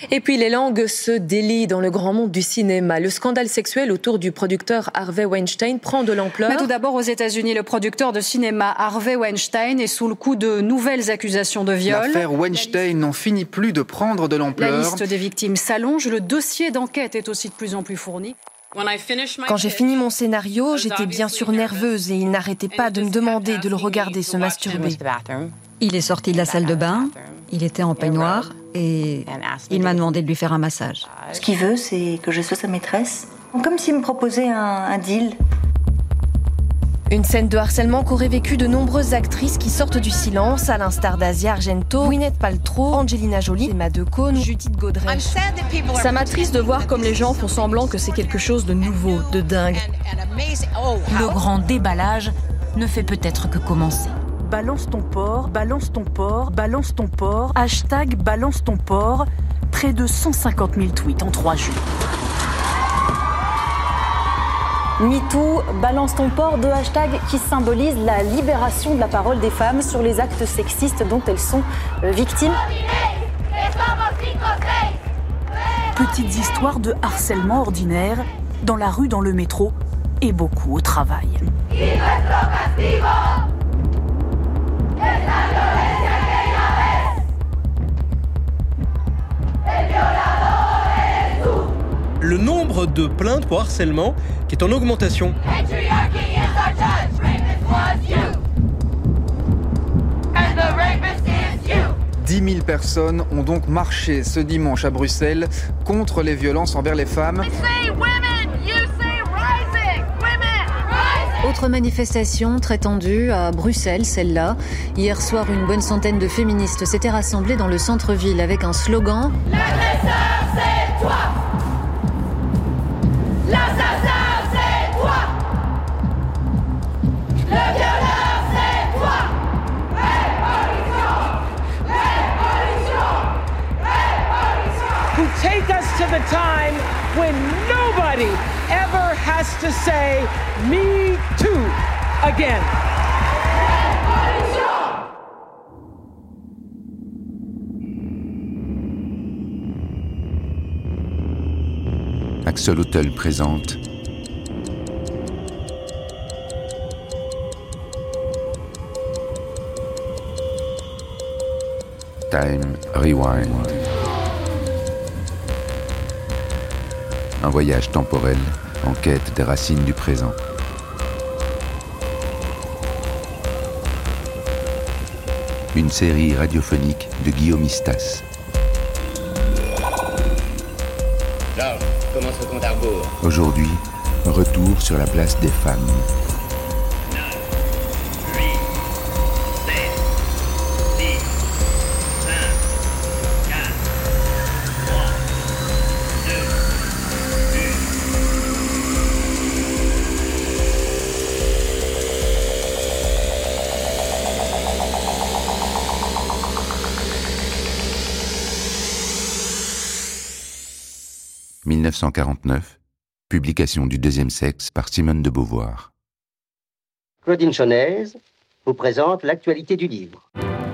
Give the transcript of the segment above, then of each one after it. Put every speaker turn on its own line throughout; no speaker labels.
Et puis les langues se délient dans le grand monde du cinéma. Le scandale sexuel autour du producteur Harvey Weinstein prend de l'ampleur.
Mais tout d'abord, aux États-Unis, le producteur de cinéma Harvey Weinstein est sous le coup de nouvelles accusations de viol.
L'affaire Weinstein n'en finit plus de prendre de l'ampleur.
La liste des victimes s'allonge. Le dossier d'enquête est aussi de plus en plus fourni.
Quand j'ai fini mon scénario, j'étais bien sûr nerveuse et il n'arrêtait pas de me demander de le regarder se masturber.
Il est sorti de la salle de bain, il était en peignoir et il m'a demandé de lui faire un massage.
Ce qu'il veut, c'est que je sois sa maîtresse. Comme s'il me proposait un deal.
Une scène de harcèlement qu'auraient vécu de nombreuses actrices qui sortent du silence, à l'instar d'Asia Argento, Gwyneth Paltrow, Angelina Jolie, Emma Decaune, Judith Godrèche.
Ça m'attriste de voir comme les gens font semblant que c'est quelque chose de nouveau, de dingue.
Le grand déballage ne fait peut-être que commencer.
Balance ton porc, balance ton porc, balance ton porc, hashtag balance ton porc, près de 150 000 tweets en 3 jours.
MeToo, balance ton porc, 2 hashtags qui symbolisent la libération de la parole des femmes sur les actes sexistes dont elles sont victimes.
Petites histoires de harcèlement ordinaire dans la rue, dans le métro et beaucoup au travail.
Le nombre de plaintes pour harcèlement qui est en augmentation.
10 000 personnes ont donc marché ce dimanche à Bruxelles contre les violences envers les femmes.
Autre manifestation très tendue à Bruxelles, celle-là. Hier soir, une bonne centaine de féministes s'étaient rassemblées dans le centre-ville avec un slogan. L'agresseur, c'est toi! L'assassin, c'est toi! Le violeur, c'est toi! Révolution! Révolution! Révolution!
Who take us to the time when nobody ever has to say me too again.
Axolotl présente Time Rewind. Un voyage temporel en quête des racines du présent. Une série radiophonique de Guillaume Istas.
Georges, commence le compte à rebours.
Aujourd'hui, retour sur la place des femmes.
9, 8, 7, 6, 5, 4, 3, 2,
1949, publication du Deuxième Sexe par Simone de Beauvoir.
Claudine Chaunaise vous présente l'actualité du livre.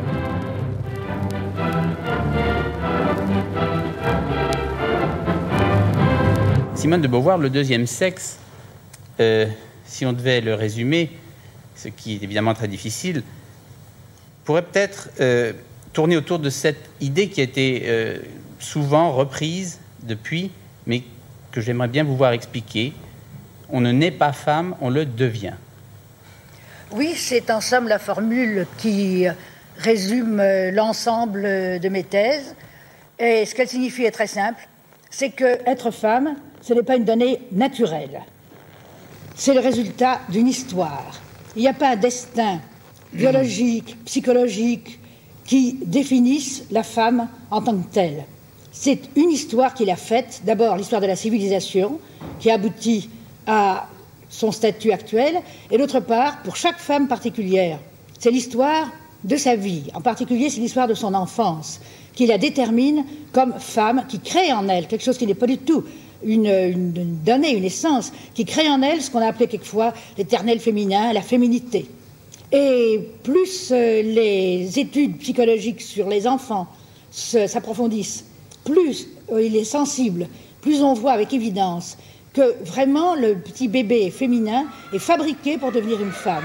Simone de Beauvoir, le deuxième sexe, si on devait le résumer, ce qui est évidemment très difficile, pourrait peut-être tourner autour de cette idée qui a été souvent reprise depuis, mais que j'aimerais bien vous voir expliquer. On ne naît pas femme, on le devient.
Oui, c'est en somme la formule qui résume l'ensemble de mes thèses. Et ce qu'elle signifie est très simple, c'est que être femme, ce n'est pas une donnée naturelle. C'est le résultat d'une histoire. Il n'y a pas un destin biologique, psychologique, qui définisse la femme en tant que telle. C'est une histoire qu'il a faite, d'abord l'histoire de la civilisation, qui aboutit à son statut actuel, et d'autre part, pour chaque femme particulière, c'est l'histoire de sa vie. En particulier, c'est l'histoire de son enfance, qui la détermine comme femme, qui crée en elle quelque chose qui n'est pas du tout une donnée, une essence, qui crée en elle ce qu'on a appelé quelquefois l'éternel féminin, la féminité. Et plus les études psychologiques sur les enfants s'approfondissent, plus il est sensible, plus on voit avec évidence que vraiment le petit bébé féminin est fabriqué pour devenir une femme.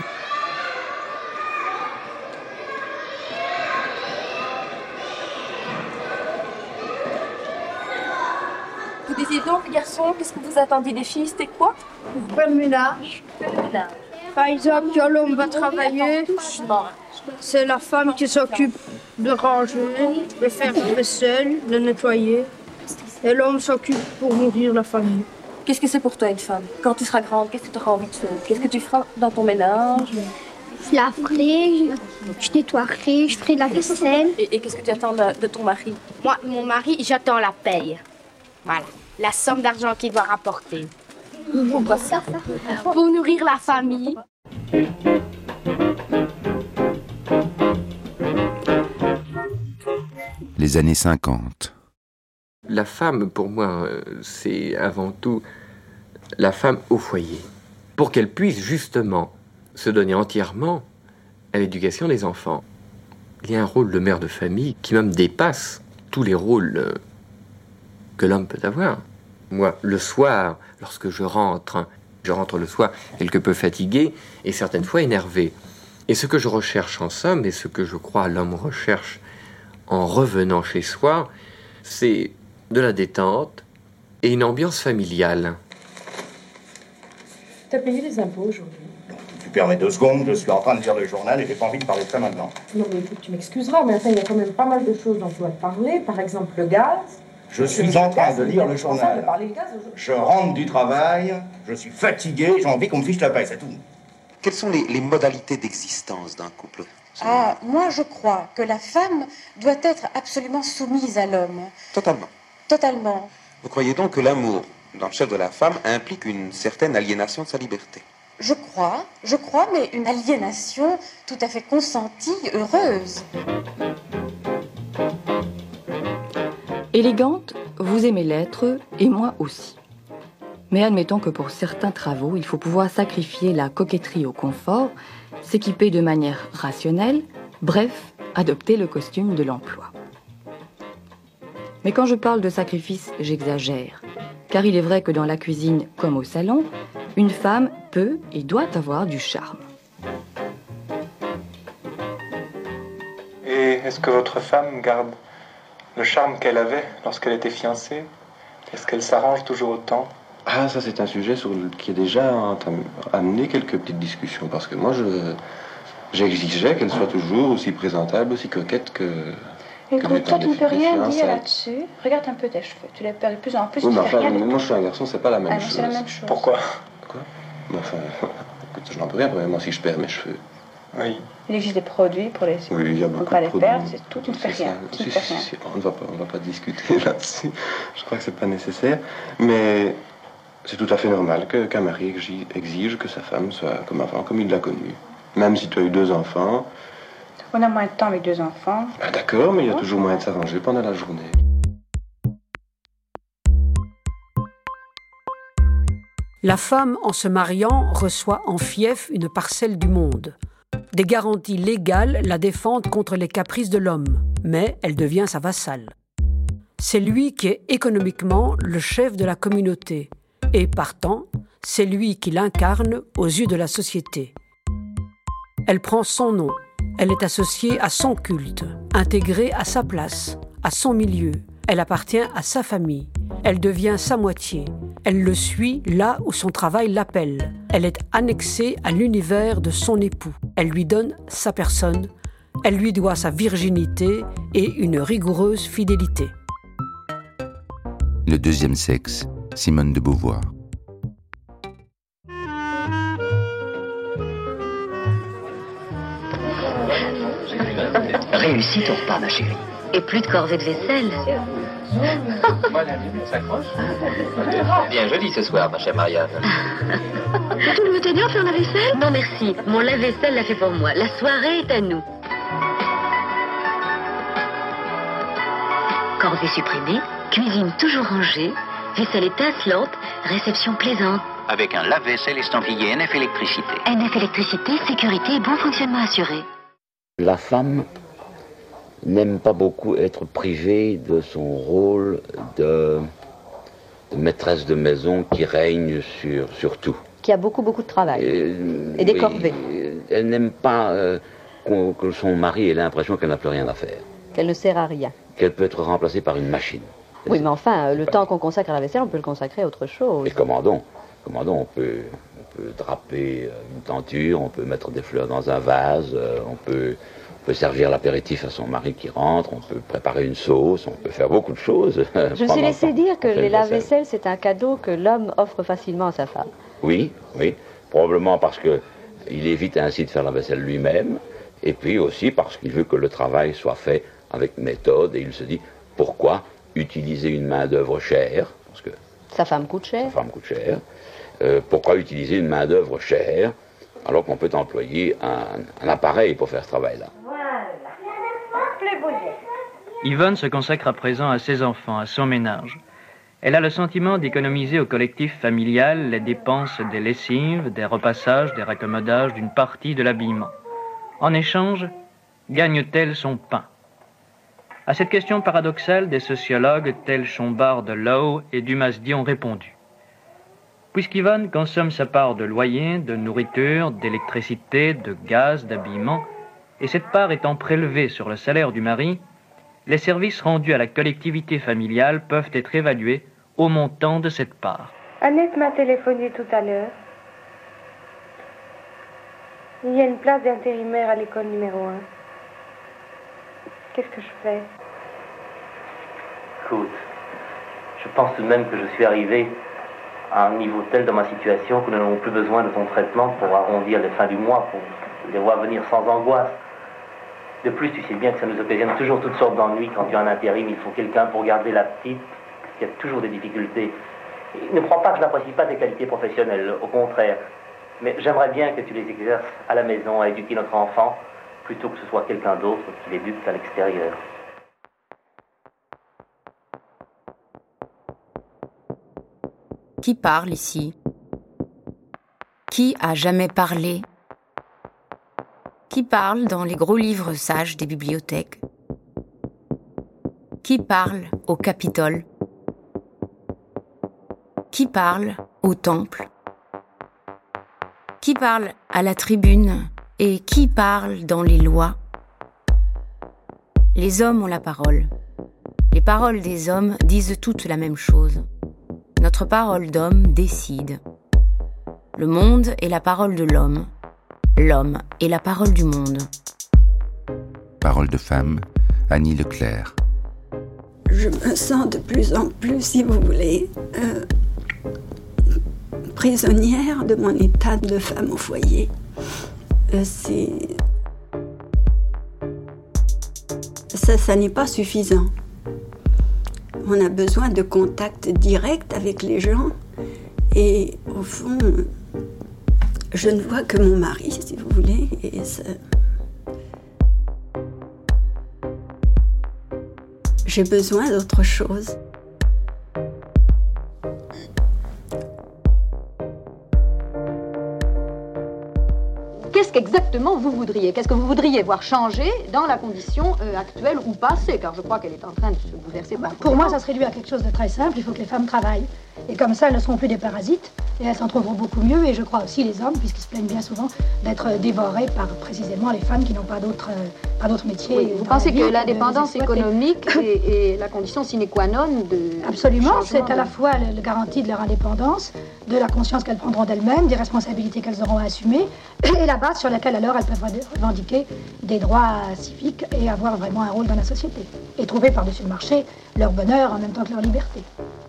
Vous disiez donc, garçon, qu'est-ce que vous attendiez des filles? C'était quoi?
Faire le ménage. Par exemple, quand l'homme va travailler, c'est la femme qui s'occupe de ranger, de faire la vaisselle, de nettoyer. Et l'homme s'occupe pour nourrir la famille.
Qu'est-ce que c'est pour toi une femme? Quand tu seras grande, qu'est-ce que tu auras envie de faire? Qu'est-ce que tu feras dans ton ménage?
Je laverai, je nettoierai, je ferai la vaisselle.
Et qu'est-ce que tu attends de ton mari?
Moi, mon mari, j'attends la paye. Voilà, la somme d'argent qu'il doit rapporter.
Pourquoi ça?
Pour nourrir la famille.
Les années 50.
La femme, pour moi, c'est avant tout la femme au foyer. Pour qu'elle puisse justement se donner entièrement à l'éducation des enfants. Il y a un rôle de mère de famille qui même dépasse tous les rôles que l'homme peut avoir. Moi, le soir, lorsque je rentre le soir quelque peu fatigué et certaines fois énervé. Et ce que je recherche en somme, et ce que je crois l'homme recherche en revenant chez soi, c'est de la détente et une ambiance familiale.
Tu as payé les impôts aujourd'hui?
Tu permets 2 secondes, je suis en train de lire le journal et j'ai pas envie de parler de ça maintenant.
Non mais écoute, tu m'excuseras, mais enfin, il y a quand même pas mal de choses dont tu dois te parler. Par exemple, le gaz.
Je suis en train de lire le journal. Je rentre du travail, je suis fatigué, j'ai envie qu'on me fiche la paix, c'est tout.
Quelles sont les modalités d'existence d'un couple?
Moi, je crois que la femme doit être absolument soumise à l'homme.
Totalement.
Totalement.
Vous croyez donc que l'amour dans le chef de la femme implique une certaine aliénation de sa liberté?
Je crois, mais une aliénation tout à fait consentie, heureuse.
Élégante, vous aimez l'être, et moi aussi. Mais admettons que pour certains travaux, il faut pouvoir sacrifier la coquetterie au confort, s'équiper de manière rationnelle, bref, adopter le costume de l'emploi. Mais quand je parle de sacrifice, j'exagère, car il est vrai que dans la cuisine comme au salon, une femme peut et doit avoir du charme.
Et est-ce que votre femme garde le charme qu'elle avait lorsqu'elle était fiancée? Est-ce qu'elle s'arrange toujours autant?
Ah, ça c'est un sujet qui a déjà amené quelques petites discussions, parce que moi j'exigeais qu'elle soit toujours aussi présentable, aussi coquette que...
Écoute, toi tu ne peux rien dire là-dessus. Regarde un peu tes cheveux, tu les perds de plus en plus.
Oui, mais enfin, moi je suis un garçon, c'est pas la même chose.
C'est la même chose.
Pourquoi?
Quoi? Enfin, écoute, je n'en peux rien, premièrement, si je perds mes cheveux.
Oui.
Il existe des produits pour les...
Oui, il y a beaucoup de
produits.
On ne va pas les perdre,
c'est tout, tu ne fais rien.
On ne va pas discuter là-dessus. Je crois que c'est pas nécessaire. Mais c'est tout à fait normal qu'un mari exige que sa femme soit comme avant, comme il l'a connue. Même si tu as eu 2 enfants...
On a moins de temps avec 2 enfants.
Ah, d'accord, mais il y a toujours moyen de s'arranger pendant la journée.
La femme, en se mariant, reçoit en fief une parcelle du monde. Des garanties légales la défendent contre les caprices de l'homme, mais elle devient sa vassale. C'est lui qui est économiquement le chef de la communauté, et partant, c'est lui qui l'incarne aux yeux de la société. Elle prend son nom, elle est associée à son culte, intégrée à sa place, à son milieu, elle appartient à sa famille, elle devient sa moitié, elle le suit là où son travail l'appelle, elle est annexée à l'univers de son époux, elle lui donne sa personne, elle lui doit sa virginité et une rigoureuse fidélité.
Le deuxième sexe, Simone de Beauvoir.
Réussis ton repas, ma chérie. Et plus de corvée de vaisselle.
Bien joli ce soir, ma chère Marianne.
Tout le tenir faire la vaisselle? Non, merci. Mon lave-vaisselle l'a fait pour moi. La soirée est à nous. Corvée supprimée, cuisine toujours rangée, vaisselle étincelante, réception plaisante.
Avec un lave-vaisselle estampillé NF Électricité.
NF Électricité, sécurité et bon fonctionnement assuré.
La femme
n'aime pas beaucoup être privée de son rôle de maîtresse de maison qui règne sur tout.
Qui a beaucoup de travail et des corvées.
Elle n'aime pas que son mari ait l'impression qu'elle n'a plus rien à faire.
Qu'elle ne sert à rien.
Qu'elle peut être remplacée par une machine.
Oui, mais enfin, le temps qu'on consacre à la vaisselle, on peut le consacrer à autre chose.
Et commandons, on peut draper une tenture, on peut mettre des fleurs dans un vase, on peut servir l'apéritif à son mari qui rentre, on peut préparer une sauce, on peut faire beaucoup de choses.
Je me suis laissé dire que les lave-vaisselle, c'est un cadeau que l'homme offre facilement à sa femme.
Oui, probablement parce qu'il évite ainsi de faire la vaisselle lui-même, et puis aussi parce qu'il veut que le travail soit fait avec méthode, et il se dit, pourquoi utiliser une main-d'œuvre chère, parce que
sa femme coûte cher.
Pourquoi utiliser une main-d'œuvre chère alors qu'on peut employer un appareil pour faire ce travail-là.
Yvonne se consacre à présent à ses enfants, à son ménage. Elle a le sentiment d'économiser au collectif familial les dépenses des lessives, des repassages, des raccommodages, d'une partie de l'habillement. En échange, gagne-t-elle son pain? À cette question paradoxale, des sociologues tels Chombard de Lowe et Dumas-Di ont répondu. Puisqu'Yvonne consomme sa part de loyer, de nourriture, d'électricité, de gaz, d'habillement, et cette part étant prélevée sur le salaire du mari, les services rendus à la collectivité familiale peuvent être évalués au montant de cette part.
Annette m'a téléphoné tout à l'heure. Il y a une place d'intérimaire à l'école numéro 1. Qu'est-ce que je fais?
Écoute, je pense tout de même que je suis arrivé à un niveau tel dans ma situation que nous n'avons plus besoin de ton traitement pour arrondir les fins du mois, pour les voir venir sans angoisse. De plus, tu sais bien que ça nous occasionne toujours toutes sortes d'ennuis. Quand tu as un intérim, il faut quelqu'un pour garder la petite. Il y a toujours des difficultés. Et ne crois pas que je n'apprécie pas tes qualités professionnelles, au contraire. Mais j'aimerais bien que tu les exerces à la maison, à éduquer notre enfant, plutôt que ce soit quelqu'un d'autre qui l'éduque à l'extérieur.
Qui parle ici? Qui a jamais parlé? Qui parle dans les gros livres sages des bibliothèques? Qui parle au Capitole? Qui parle au Temple? Qui parle à la tribune? Et qui parle dans les lois? Les hommes ont la parole. Les paroles des hommes disent toutes la même chose. Notre parole d'homme décide. Le monde est la parole de l'homme. L'homme est la parole du monde.
Parole de femme, Annie Leclerc.
Je me sens de plus en plus, si vous voulez, prisonnière de mon état de femme au foyer. Ça n'est pas suffisant. On a besoin de contact direct avec les gens. Et au fond, je ne vois que mon mari, si vous voulez. Et ça... J'ai besoin d'autre chose.
Qu'est-ce qu'exactement vous voudriez? Qu'est-ce que vous voudriez voir changer dans la condition actuelle ou passée? Car je crois qu'elle est en train de se bouleverser.
Pour moi, ça se réduit à quelque chose de très simple. Il faut que les femmes travaillent. Et comme ça, elles ne seront plus des parasites. Et elles s'en trouveront beaucoup mieux. Et je crois aussi les hommes, puisqu'ils se plaignent bien souvent d'être dévorés par précisément les femmes qui n'ont pas d'autres métiers.
Oui, vous pensez que l'indépendance économique est la condition sine qua non de...
Absolument. C'est à la fois la garantie de leur indépendance, de la conscience qu'elles prendront d'elles-mêmes, des responsabilités qu'elles auront à assumer, et la base sur laquelle alors elles peuvent revendiquer des droits civiques et avoir vraiment un rôle dans la société. Et trouver par-dessus le marché leur bonheur en même temps que leur liberté.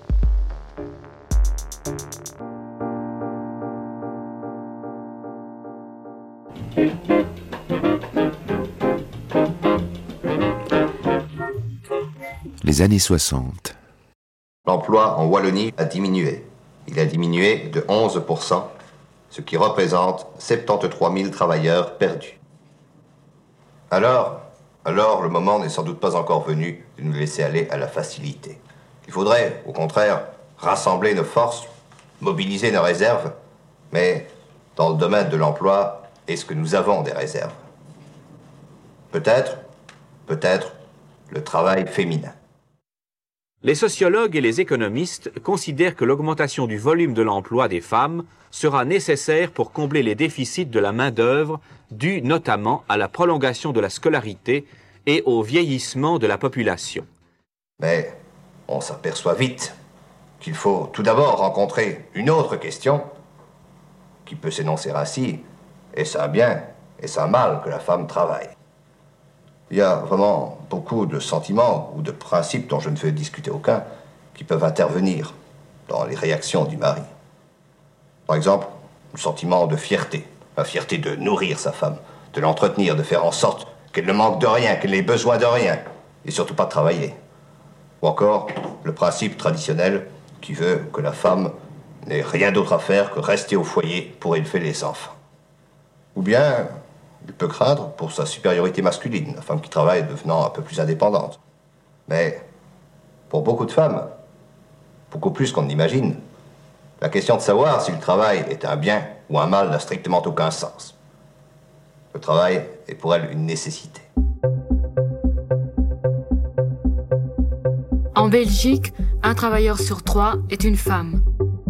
Les années 60.
L'emploi en Wallonie a diminué. Il a diminué de 11%, ce qui représente 73 000 travailleurs perdus. Alors, le moment n'est sans doute pas encore venu de nous laisser aller à la facilité. Il faudrait, au contraire, rassembler nos forces, mobiliser nos réserves, mais dans le domaine de l'emploi, est-ce que nous avons des réserves? Peut-être le travail féminin.
Les sociologues et les économistes considèrent que l'augmentation du volume de l'emploi des femmes sera nécessaire pour combler les déficits de la main-d'œuvre dus notamment à la prolongation de la scolarité et au vieillissement de la population.
Mais on s'aperçoit vite qu'il faut tout d'abord rencontrer une autre question qui peut s'énoncer ainsi: est-ce un bien, est-ce un mal que la femme travaille? Il y a vraiment beaucoup de sentiments ou de principes dont je ne veux discuter aucun qui peuvent intervenir dans les réactions du mari. Par exemple, le sentiment de fierté, la fierté de nourrir sa femme, de l'entretenir, de faire en sorte qu'elle ne manque de rien, qu'elle n'ait besoin de rien, et surtout pas de travailler. Ou encore, le principe traditionnel qui veut que la femme n'ait rien d'autre à faire que rester au foyer pour élever les enfants. Ou bien, il peut craindre pour sa supériorité masculine, la femme qui travaille devenant un peu plus indépendante. Mais pour beaucoup de femmes, beaucoup plus qu'on ne l'imagine, la question de savoir si le travail est un bien ou un mal n'a strictement aucun sens. Le travail est pour elle une nécessité.
En Belgique, un travailleur sur 3 est une femme.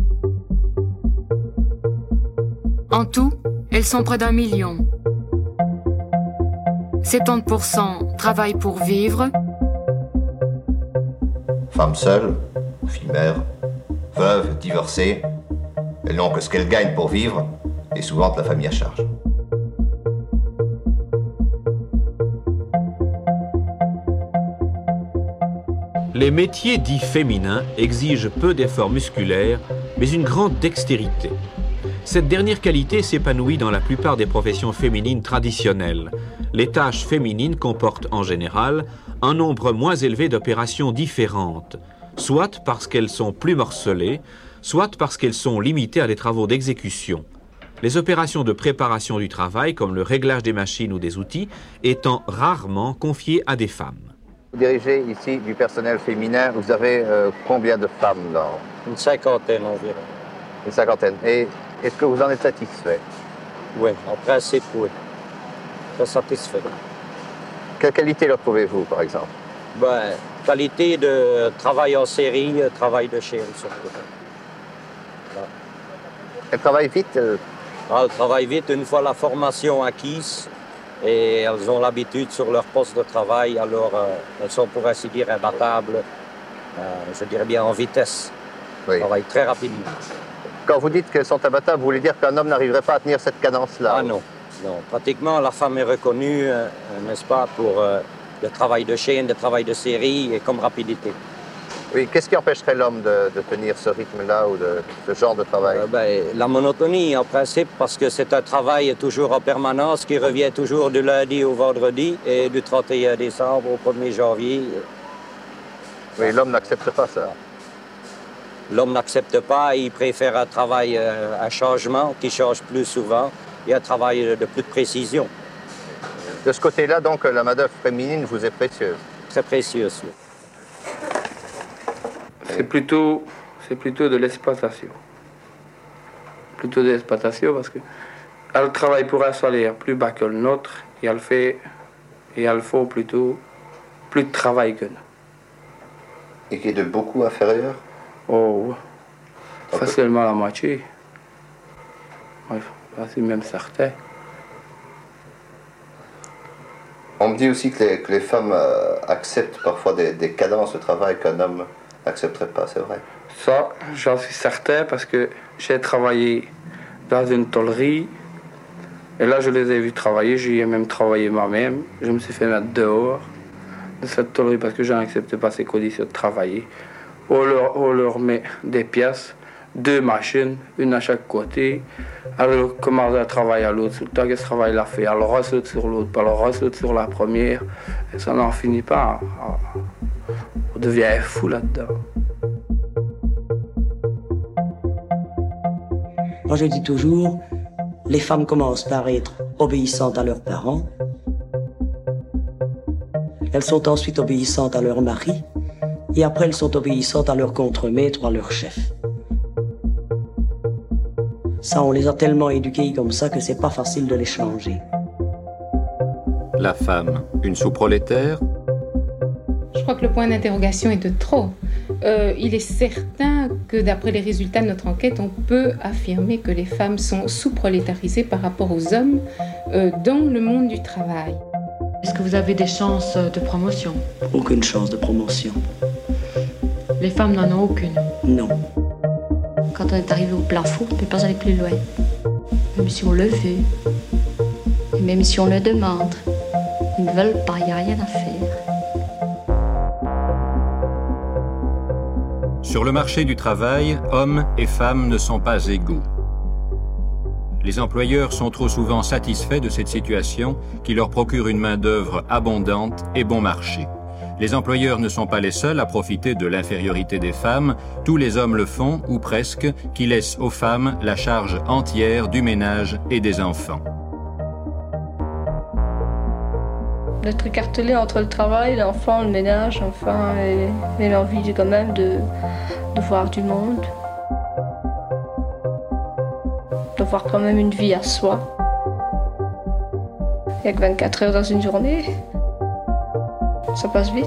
En tout, elles sont près d'1 million. 70% travaillent pour vivre.
Femmes seules, filles mères, veuves, divorcées, elles n'ont que ce qu'elles gagnent pour vivre et souvent de la famille à charge.
Les métiers dits féminins exigent peu d'efforts musculaires, mais une grande dextérité. Cette dernière qualité s'épanouit dans la plupart des professions féminines traditionnelles. Les tâches féminines comportent en général un nombre moins élevé d'opérations différentes, soit parce qu'elles sont plus morcelées, soit parce qu'elles sont limitées à des travaux d'exécution. Les opérations de préparation du travail, comme le réglage des machines ou des outils, étant rarement confiées à des femmes.
Vous dirigez ici du personnel féminin, vous avez combien de femmes là?
Une cinquantaine environ.
Une cinquantaine. Et est-ce que vous en êtes satisfait?
Oui, en principe, oui. Très satisfait.
Quelle qualité leur trouvez-vous, par exemple?
Qualité de travail en série, travail de chaîne, surtout. Voilà.
Elles travaillent vite?
Elles travaillent vite une fois la formation acquise et elles ont l'habitude sur leur poste de travail, alors elles sont, pour ainsi dire, imbattables, je dirais bien en vitesse.
Oui.
Elles travaillent très rapidement.
Quand vous dites qu'elles sont imbattables, vous voulez dire qu'un homme n'arriverait pas à tenir cette cadence-là?
Ah non, non. Pratiquement, la femme est reconnue, n'est-ce pas, pour le travail de chaîne, le travail de série et comme rapidité.
Oui, qu'est-ce qui empêcherait l'homme de tenir ce rythme-là ou de ce genre de travail?
La monotonie, en principe, parce que c'est un travail toujours en permanence qui revient toujours du lundi au vendredi et du 31 décembre au 1er janvier.
Oui, l'homme n'accepte pas ça.
L'homme n'accepte pas, il préfère un travail à changement, qui change plus souvent, et un travail de plus de précision.
De ce côté-là, donc, la main-d'œuvre féminine vous est précieuse? Très
précieuse, oui.
C'est plutôt de l'exploitation. Plutôt de l'exploitation parce qu'elle travaille pour un salaire plus bas que le nôtre et elle faut plutôt plus de travail que nous.
Et qui est de beaucoup inférieur?
Oh, facilement la moitié. Oui, c'est même certain.
On me dit aussi que les femmes acceptent parfois des cadences de travail qu'un homme n'accepterait pas, c'est vrai?
Ça, j'en suis certain parce que j'ai travaillé dans une tôlerie et là je les ai vus travailler, j'y ai même travaillé moi-même. Je me suis fait mettre dehors de cette tôlerie parce que je n'acceptais pas ces conditions de travailler. On leur met des pièces, 2 machines, une à chaque côté. Alors commence à travailler à l'autre, tout le temps que ce travail l'a fait. Alors on saute sur l'autre, alors on saute sur la première. Et ça n'en finit pas. On devient fou là-dedans.
Moi je dis toujours, les femmes commencent par être obéissantes à leurs parents. Elles sont ensuite obéissantes à leur mari. Et après, elles sont obéissantes à leur contremaître ou à leur chef. Ça, on les a tellement éduquées comme ça que c'est pas facile de les changer.
La femme, une sous-prolétaire?
crois que le point d'interrogation est de trop. Il est certain que d'après les résultats de notre enquête, on peut affirmer que les femmes sont sous-prolétarisées par rapport aux hommes dans le monde du travail.
Est-ce que vous avez des chances de promotion?
Aucune chance de promotion.
Les femmes n'en ont aucune?
Non.
Quand on est arrivé au plafond, on ne peut pas aller plus loin. Même si on le veut, et même si on le demande, ils ne veulent pas, il n'y a rien à faire.
Sur le marché du travail, hommes et femmes ne sont pas égaux. Les employeurs sont trop souvent satisfaits de cette situation qui leur procure une main-d'œuvre abondante et bon marché. Les employeurs ne sont pas les seuls à profiter de l'infériorité des femmes. Tous les hommes le font, ou presque, qui laissent aux femmes la charge entière du ménage et des enfants.
D'être écartelé entre le travail, l'enfant, le ménage, enfin, et l'envie quand même de voir du monde. D'avoir quand même une vie à soi. Il n'y a que 24 heures dans une journée. Ça passe vite.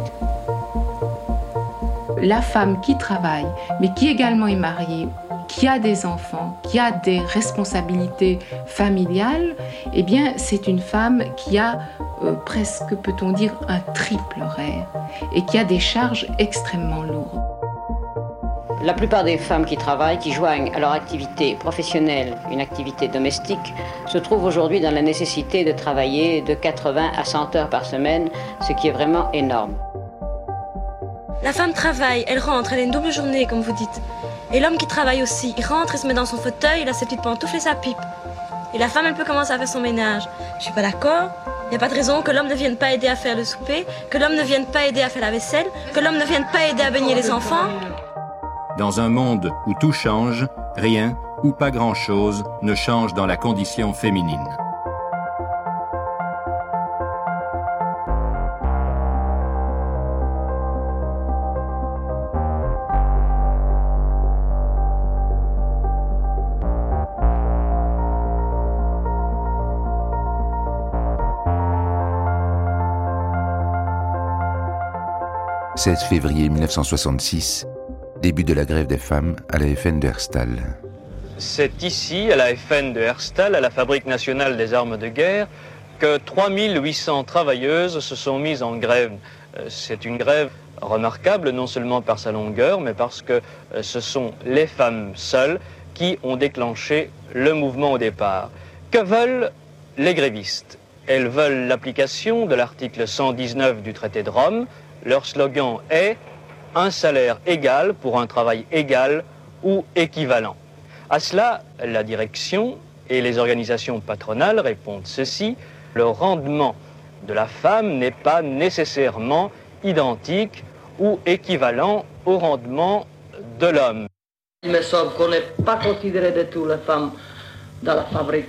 La femme qui travaille, mais qui également est mariée, qui a des enfants, qui a des responsabilités familiales, eh bien, c'est une femme qui a presque, peut-on dire, un triple horaire et qui a des charges extrêmement lourdes.
La plupart des femmes qui travaillent, qui joignent à leur activité professionnelle une activité domestique, se trouvent aujourd'hui dans la nécessité de travailler de 80 à 100 heures par semaine, ce qui est vraiment énorme.
La femme travaille, elle rentre, elle a une double journée, comme vous dites. Et l'homme qui travaille aussi, il rentre, il se met dans son fauteuil, il a ses petites pantoufles et sa pipe. Et la femme, elle peut commencer à faire son ménage. Je suis pas d'accord. Il n'y a pas de raison que l'homme ne vienne pas aider à faire le souper, que l'homme ne vienne pas aider à faire la vaisselle, que l'homme ne vienne pas aider à baigner les enfants.
Dans un monde où tout change, rien ou pas grand-chose ne change dans la condition féminine.
« 16 février 1966, début de la grève des femmes à la FN de Herstal. »
C'est ici, à la FN de Herstal, à la Fabrique nationale des armes de guerre, que 3800 travailleuses se sont mises en grève. C'est une grève remarquable, non seulement par sa longueur, mais parce que ce sont les femmes seules qui ont déclenché le mouvement au départ. Que veulent les grévistes? Elles veulent l'application de l'article 119 du traité de Rome. Leur slogan est « un salaire égal pour un travail égal ou équivalent ». À cela, la direction et les organisations patronales répondent ceci: le rendement de la femme n'est pas nécessairement identique ou équivalent au rendement de l'homme.
Il me semble qu'on n'est pas considéré de tout les femmes dans la fabrique.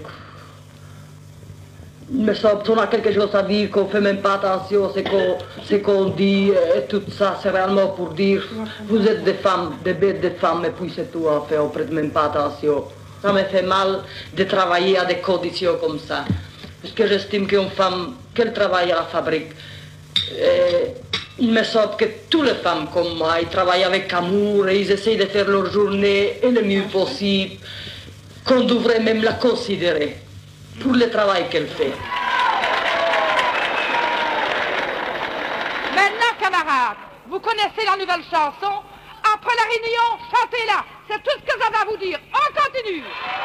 Il me semble qu'on a quelque chose à dire, qu'on ne fait même pas attention à ce qu'on dit, et tout ça, c'est réellement pour dire vous êtes des femmes, des bêtes de femmes, et puis c'est tout, on fait, on prête même pas attention. Ça me fait mal de travailler à des conditions comme ça, parce que j'estime qu'une femme, qu'elle travaille à la fabrique, il me semble que toutes les femmes comme moi, ils travaillent avec amour, et ils essayent de faire leur journée le mieux possible, qu'on devrait même la considérer pour le travail qu'elle fait.
Maintenant, camarades, vous connaissez la nouvelle chanson. Après la réunion, chantez-la. C'est tout ce que j'avais à vous dire. On continue.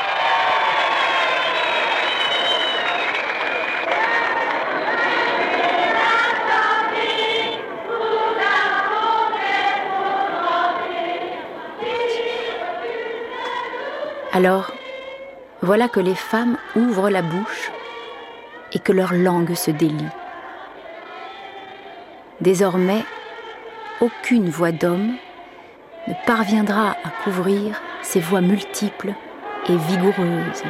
Alors, voilà que les femmes ouvrent la bouche et que leur langue se délie. Désormais, aucune voix d'homme ne parviendra à couvrir ces voix multiples et vigoureuses.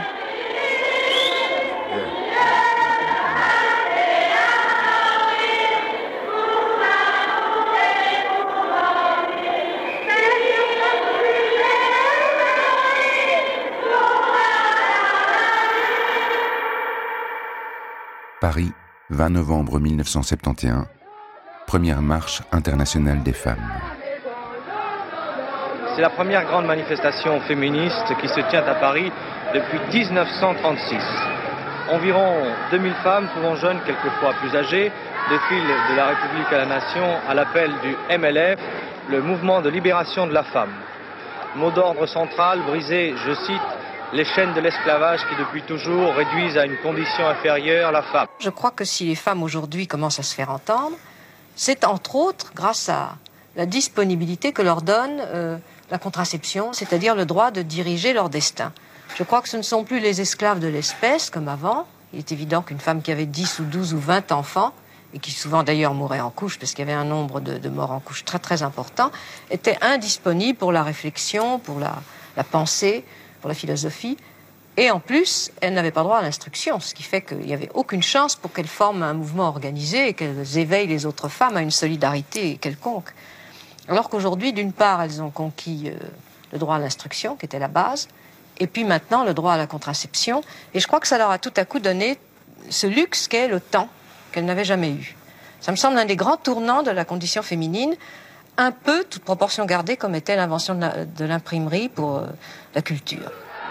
Paris, 20 novembre 1971, première marche internationale des femmes.
C'est la première grande manifestation féministe qui se tient à Paris depuis 1936. Environ 2000 femmes, souvent jeunes, quelquefois plus âgées, défilent de la République à la Nation à l'appel du MLF, le mouvement de libération de la femme. Mot d'ordre central, briser, je cite, les chaînes de l'esclavage qui depuis toujours réduisent à une condition inférieure la femme.
Je crois que si les femmes aujourd'hui commencent à se faire entendre, c'est entre autres grâce à la disponibilité que leur donne la contraception, c'est-à-dire le droit de diriger leur destin. Je crois que ce ne sont plus les esclaves de l'espèce comme avant. Il est évident qu'une femme qui avait 10 ou 12 ou 20 enfants, et qui souvent d'ailleurs mourait en couche, parce qu'il y avait un nombre de morts en couche très très important, était indisponible pour la réflexion, pour la pensée, pour la philosophie. Et en plus, elle n'avait pas droit à l'instruction, ce qui fait qu'il n'y avait aucune chance pour qu'elles forment un mouvement organisé et qu'elles éveillent les autres femmes à une solidarité quelconque. Alors qu'aujourd'hui, d'une part, elles ont conquis le droit à l'instruction, qui était la base, et puis maintenant le droit à la contraception. Et je crois que ça leur a tout à coup donné ce luxe qu'est le temps, qu'elles n'avaient jamais eu. Ça me semble un des grands tournants de la condition féminine, un peu, toute proportion gardée, comme était l'invention de l'imprimerie pour la culture.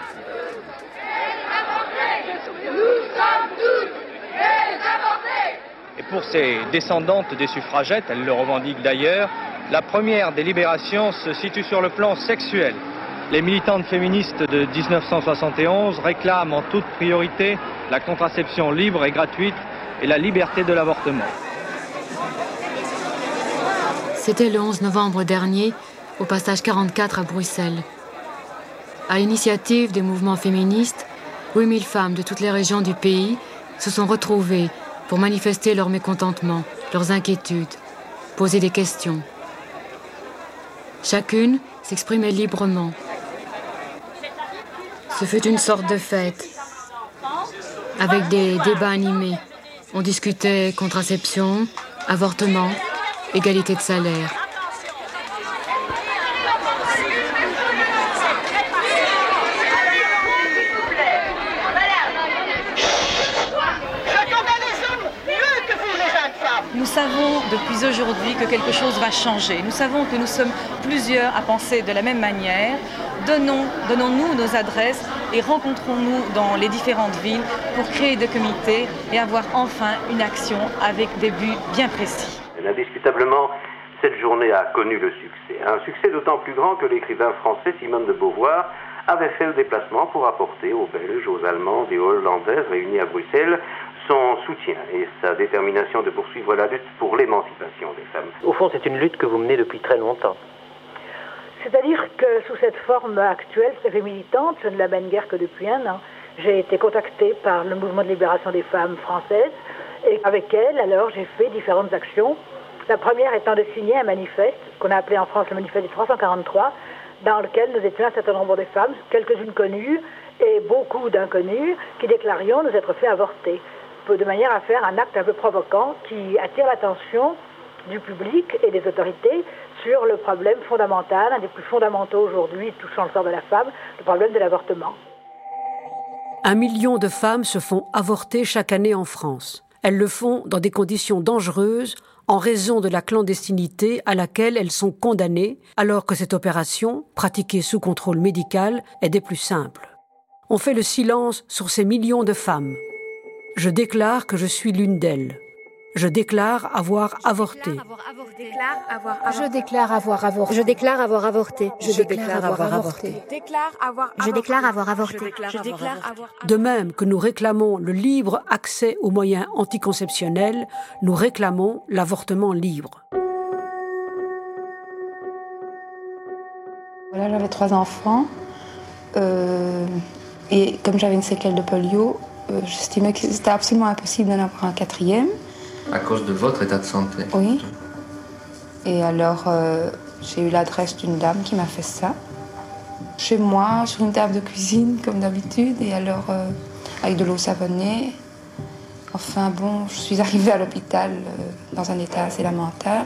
Et pour ces descendantes des suffragettes, elles le revendiquent d'ailleurs, la première des libérations se situe sur le plan sexuel. Les militantes féministes de 1971 réclament en toute priorité la contraception libre et gratuite et la liberté de l'avortement.
C'était le 11 novembre dernier, au passage 44 à Bruxelles. À l'initiative des mouvements féministes, 8000 femmes de toutes les régions du pays se sont retrouvées pour manifester leur mécontentement, leurs inquiétudes, poser des questions. Chacune s'exprimait librement. Ce fut une sorte de fête, avec des débats animés. On discutait contraception, avortement, égalité de salaire.
Nous savons depuis aujourd'hui que quelque chose va changer. Nous savons que nous sommes plusieurs à penser de la même manière. Donnons-nous nos adresses et rencontrons-nous dans les différentes villes pour créer des comités et avoir enfin une action avec des buts bien précis.
Indiscutablement, cette journée a connu le succès. Un succès d'autant plus grand que l'écrivain français Simone de Beauvoir avait fait le déplacement pour apporter aux Belges, aux Allemands et aux Hollandaises réunis à Bruxelles son soutien et sa détermination de poursuivre la lutte pour l'émancipation des femmes.
Au fond, c'est une lutte que vous menez depuis très longtemps.
C'est-à-dire que sous cette forme actuelle, très militante, je ne la mène guère que depuis un an. J'ai été contactée par le mouvement de libération des femmes françaises et avec elle, alors, j'ai fait différentes actions. La première étant de signer un manifeste qu'on a appelé en France le manifeste du 343, dans lequel nous étions un certain nombre de femmes, quelques-unes connues et beaucoup d'inconnues, qui déclarions nous être fait avorter, de manière à faire un acte un peu provoquant qui attire l'attention du public et des autorités sur le problème fondamental, un des plus fondamentaux aujourd'hui touchant le sort de la femme, le problème de l'avortement.
1 million de femmes se font avorter chaque année en France. Elles le font dans des conditions dangereuses en raison de la clandestinité à laquelle elles sont condamnées, alors que cette opération, pratiquée sous contrôle médical, est des plus simples. On fait le silence sur ces millions de femmes. Je déclare que je suis l'une d'elles. Je déclare avoir avorté.
Je déclare avoir avorté.
Je déclare avoir avorté.
Je déclare avoir avorté.
Je déclare avoir avorté.
De même que nous réclamons le libre accès aux moyens anticonceptionnels, nous réclamons l'avortement libre.
Voilà, j'avais 3 enfants. Et comme j'avais une séquelle de polio, j'estimais que c'était absolument impossible d'en avoir un 4e.
À cause de votre état de santé?
Oui. Et alors, j'ai eu l'adresse d'une dame qui m'a fait ça. Chez moi, sur une table de cuisine, comme d'habitude, et alors, avec de l'eau savonnée. Enfin bon, je suis arrivée à l'hôpital dans un état assez lamentable.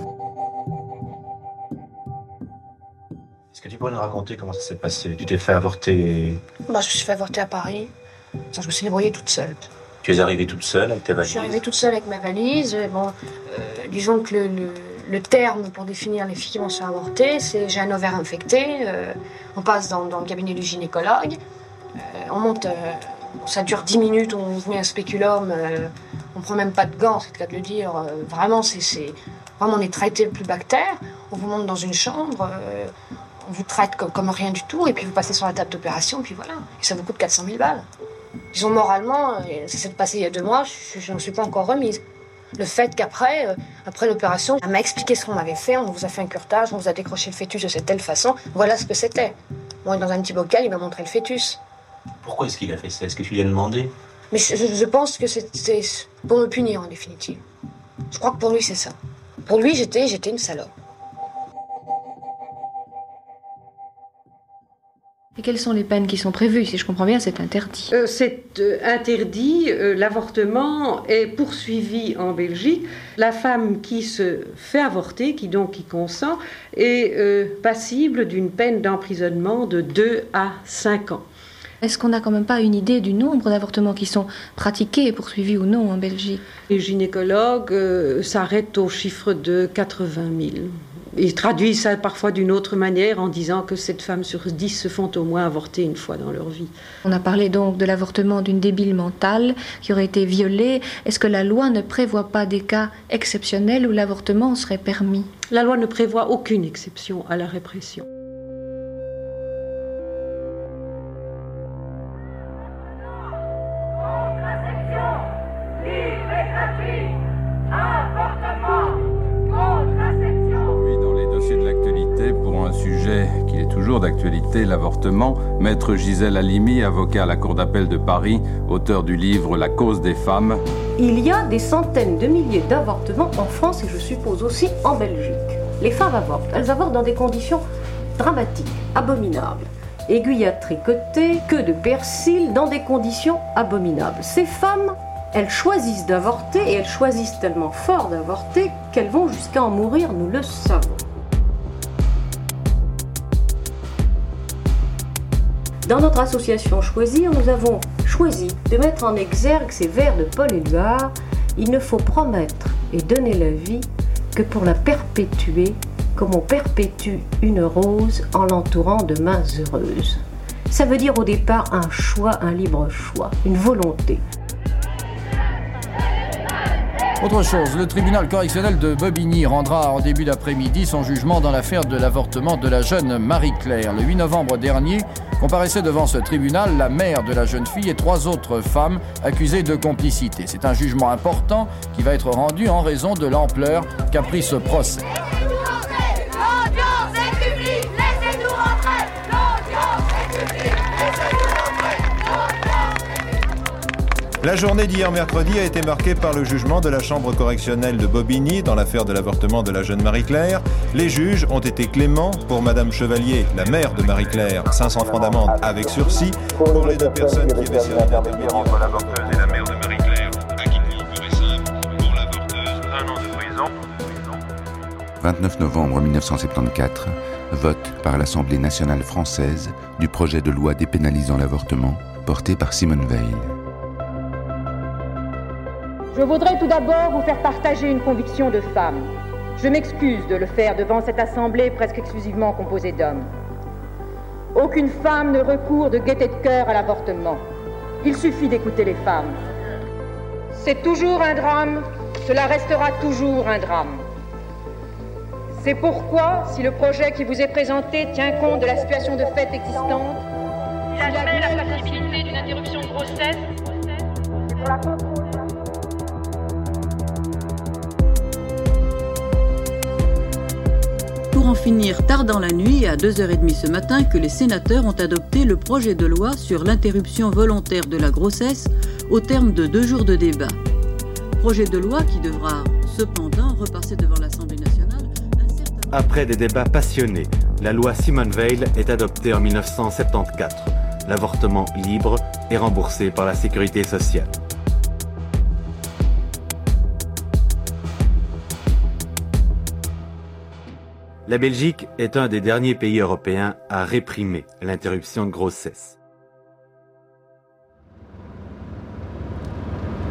Est-ce que tu pourrais nous raconter comment ça s'est passé? Tu t'es fait avorter?
Je me suis fait avorter à Paris. Je me suis débrouillée toute seule.
Tu es arrivée toute seule avec ta valise?
Je suis arrivée toute seule avec ma valise. Disons que le terme pour définir les filles qui vont se faire avorter, c'est j'ai un ovaire infecté. On passe dans le cabinet du gynécologue. On monte, ça dure 10 minutes, on vous met un spéculum, on prend même pas de gants, c'est le cas de le dire. Vraiment, vraiment, on est traité le plus bactère. On vous monte dans une chambre, on vous traite comme rien du tout, et puis vous passez sur la table d'opération, et puis voilà. Et ça vous coûte 400 000 balles. Disons, moralement, ça s'est passé il y a 2 mois, je n'en suis pas encore remise. Le fait qu'après, après l'opération, elle m'a expliqué ce qu'on m'avait fait, on vous a fait un curetage, on vous a décroché le fœtus de cette telle façon, voilà ce que c'était. Bon, dans un petit bocal, il m'a montré le fœtus.
Pourquoi est-ce qu'il a fait ça? Est-ce que tu lui as demandé?
Mais je pense que c'était pour me punir, en définitive. Je crois que pour lui, c'est ça. Pour lui, j'étais une salope. Et quelles sont les peines qui sont prévues? Si je comprends bien, c'est interdit.
C'est interdit. L'avortement est poursuivi en Belgique. La femme qui se fait avorter, qui consent, est passible d'une peine d'emprisonnement de 2 à 5 ans.
Est-ce qu'on n'a quand même pas une idée du nombre d'avortements qui sont pratiqués et poursuivis ou non en Belgique?
Les gynécologues s'arrêtent au chiffre de 80 000. Ils traduisent ça parfois d'une autre manière en disant que 7 femmes sur 10 se font au moins avorter une fois dans leur vie.
On a parlé donc de l'avortement d'une débile mentale qui aurait été violée. Est-ce que la loi ne prévoit pas des cas exceptionnels où l'avortement serait permis?
La loi ne prévoit aucune exception à la répression.
D'actualité, l'avortement, maître Gisèle Halimi, avocat à la Cour d'appel de Paris, auteur du livre La cause des femmes.
Il y a des centaines de milliers d'avortements en France et je suppose aussi en Belgique. Les femmes avortent. Elles avortent dans des conditions dramatiques, abominables. Aiguille à tricoter, queue de persil, dans des conditions abominables. Ces femmes, elles choisissent d'avorter et elles choisissent tellement fort d'avorter qu'elles vont jusqu'à en mourir, nous le savons. Dans notre association Choisir, nous avons choisi de mettre en exergue ces vers de Paul Éluard. Il ne faut promettre et donner la vie que pour la perpétuer, comme on perpétue une rose en l'entourant de mains heureuses. Ça veut dire au départ un choix, un libre choix, une volonté.
Autre chose, le tribunal correctionnel de Bobigny rendra en début d'après-midi son jugement dans l'affaire de l'avortement de la jeune Marie-Claire. Le 8 novembre dernier, comparaissaient devant ce tribunal la mère de la jeune fille et 3 autres femmes accusées de complicité. C'est un jugement important qui va être rendu en raison de l'ampleur qu'a pris ce procès.
La journée d'hier mercredi a été marquée par le jugement de la chambre correctionnelle de Bobigny dans l'affaire de l'avortement de la jeune Marie-Claire. Les juges ont été cléments pour Madame Chevalier, la mère de Marie-Claire, 500 francs d'amende avec sursis. Pour les 2 personnes qui avaient servi d'intermédiaire entre l'avorteuse et la mère de Marie-Claire, acquittement pur et simple. Pour l'avorteuse, 1 an de prison.
29 novembre 1974, vote par l'Assemblée nationale française du projet de loi dépénalisant l'avortement, porté par Simone Veil.
Je voudrais tout d'abord vous faire partager une conviction de femme. Je m'excuse de le faire devant cette assemblée presque exclusivement composée d'hommes. Aucune femme ne recourt de gaieté de cœur à l'avortement. Il suffit d'écouter les femmes. C'est toujours un drame, cela restera toujours un drame. C'est pourquoi, si le projet qui vous est présenté tient compte de la situation de fait existante, il admet la possibilité d'une interruption de grossesse, et pour la
Pour en finir tard dans la nuit, à 2h30 ce matin, que les sénateurs ont adopté le projet de loi sur l'interruption volontaire de la grossesse au terme de 2 jours de débat. Projet de loi qui devra cependant repasser devant l'Assemblée nationale.
Après des débats passionnés, la loi Simone Veil est adoptée en 1974. L'avortement libre est remboursé par la sécurité sociale. La Belgique est un des derniers pays européens à réprimer l'interruption de grossesse.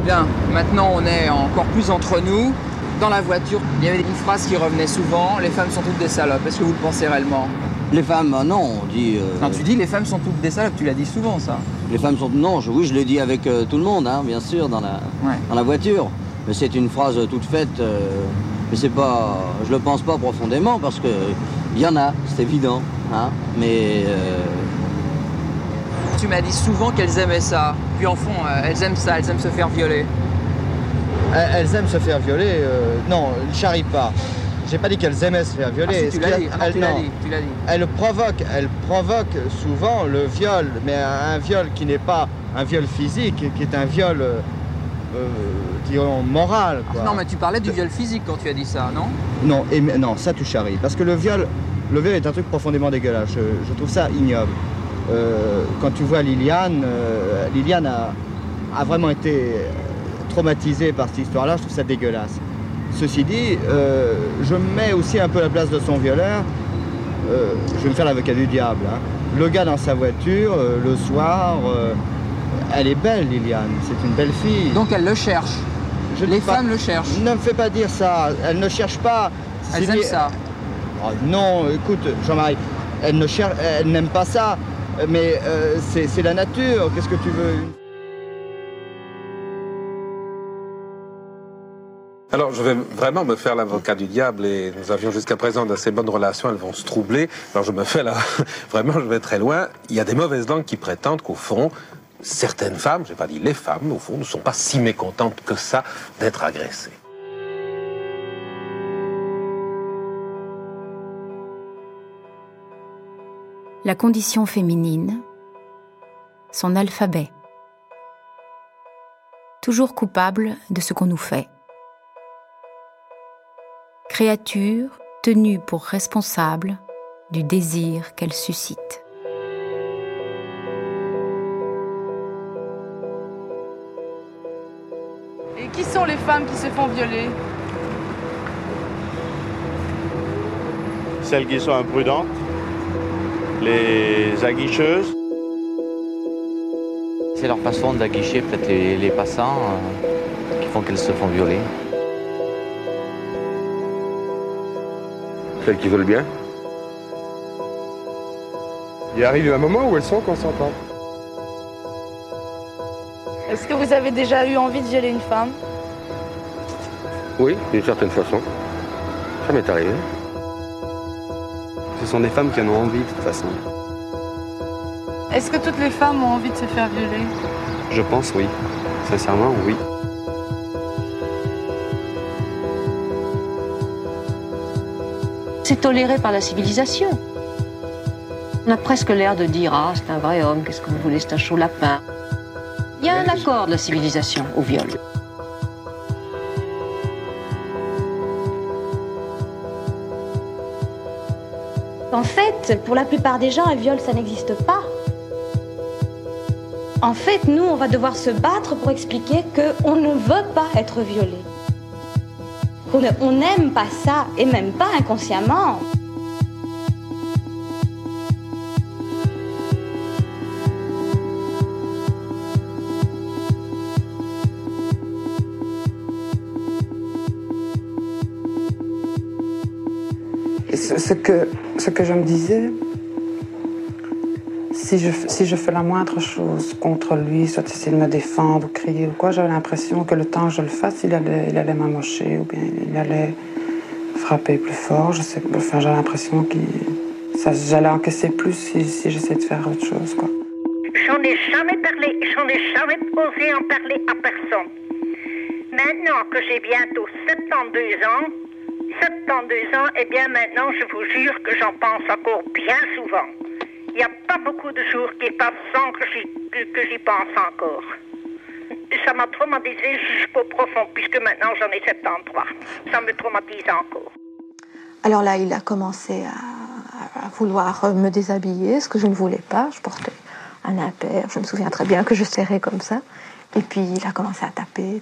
Bien, maintenant on est encore plus entre nous. Dans la voiture, il y avait une phrase qui revenait souvent, les femmes sont toutes des salopes. Est-ce que vous le pensez réellement?
Les femmes, non, on dit...
Non, tu dis les femmes sont toutes des salopes, tu l'as dit souvent ça.
Les femmes sont... Non, oui, je le dis avec tout le monde, hein, bien sûr, dans la voiture. Mais c'est une phrase toute faite, mais c'est pas... Je le pense pas profondément, parce que il y en a, c'est évident, hein, mais...
Tu m'as dit souvent qu'elles aimaient ça, puis en fond, elles aiment ça, elles aiment se faire violer.
Elles aiment se faire violer, non, ne charrie pas. J'ai pas dit qu'elles aimaient se faire violer.
Ah, si, tu l'as dit. Tu l'as dit.
Elles provoquent souvent le viol, mais un viol qui n'est pas un viol physique, qui est un viol, disons, moral, quoi.
Non, mais tu parlais du viol physique quand tu as dit ça, non? Non,
non, ça tu charries. Parce que le viol est un truc profondément dégueulasse. Je trouve ça ignoble. Quand tu vois Liliane, Liliane a vraiment été traumatisée par cette histoire-là, je trouve ça dégueulasse. Ceci dit, je me mets aussi un peu à la place de son violeur. Je vais me faire l'avocat du diable, hein. Le gars dans sa voiture, le soir, elle est belle, Liliane, c'est une belle fille.
Donc elle le cherche. Les femmes le cherchent.
Ne me fais pas dire ça, elle ne cherche pas.
Elles aiment ça.
Oh, non, écoute, Jean-Marie, elle n'aime pas ça, mais c'est la nature, qu'est-ce que tu veux?
Alors, je vais vraiment me faire l'avocat du diable et nous avions jusqu'à présent d'assez bonnes relations, elles vont se troubler. Alors, je me fais là, vraiment, je vais très loin. Il y a des mauvaises langues qui prétendent qu'au fond, certaines femmes, j'ai pas dit les femmes, au fond, ne sont pas si mécontentes que ça d'être agressées.
La condition féminine, son alphabet. Toujours coupable de ce qu'on nous fait. Créature tenue pour responsable du désir qu'elle suscite.
Et qui sont les femmes qui se font violer?
Celles qui sont imprudentes, les aguicheuses.
C'est leur façon d'aguicher peut-être les passants qui font qu'elles se font violer.
Celles qui veulent bien. Il arrive un moment où elles sont consentantes.
Est-ce que vous avez déjà eu envie de violer une femme?
Oui, d'une certaine façon. Ça m'est arrivé.
Ce sont des femmes qui en ont envie de toute façon.
Est-ce que toutes les femmes ont envie de se faire violer?
Je pense oui. Sincèrement, oui.
C'est toléré par la civilisation. On a presque l'air de dire « Ah, c'est un vrai homme, qu'est-ce que vous voulez, c'est un chaud lapin ». Il y a un accord de la civilisation au viol.
En fait, pour la plupart des gens, un viol, ça n'existe pas. En fait, nous, on va devoir se battre pour expliquer qu'on ne veut pas être violé. On n'aime pas ça, et même pas inconsciemment.
Ce que je me disais, si je fais la moindre chose contre lui, soit essayer de me défendre ou crier ou quoi, j'avais l'impression que le temps que je le fasse, il allait m'amocher ou bien il allait frapper plus fort. Je sais, enfin, j'avais l'impression que j'allais encaisser plus si j'essayais de faire autre chose, quoi.
J'en ai jamais parlé, j'en ai jamais osé en parler à personne. Maintenant que j'ai bientôt 72 ans, eh bien maintenant, je vous jure que j'en pense encore bien souvent. Il n'y a pas beaucoup de jours qui passent sans que j'y pense encore. Ça m'a traumatisé jusqu'au profond, puisque maintenant j'en ai 73. Ça me traumatise encore.
Alors là, il a commencé à vouloir me déshabiller, ce que je ne voulais pas. Je portais un impair, je me souviens très bien que je serrais comme ça. Et puis il a commencé à taper.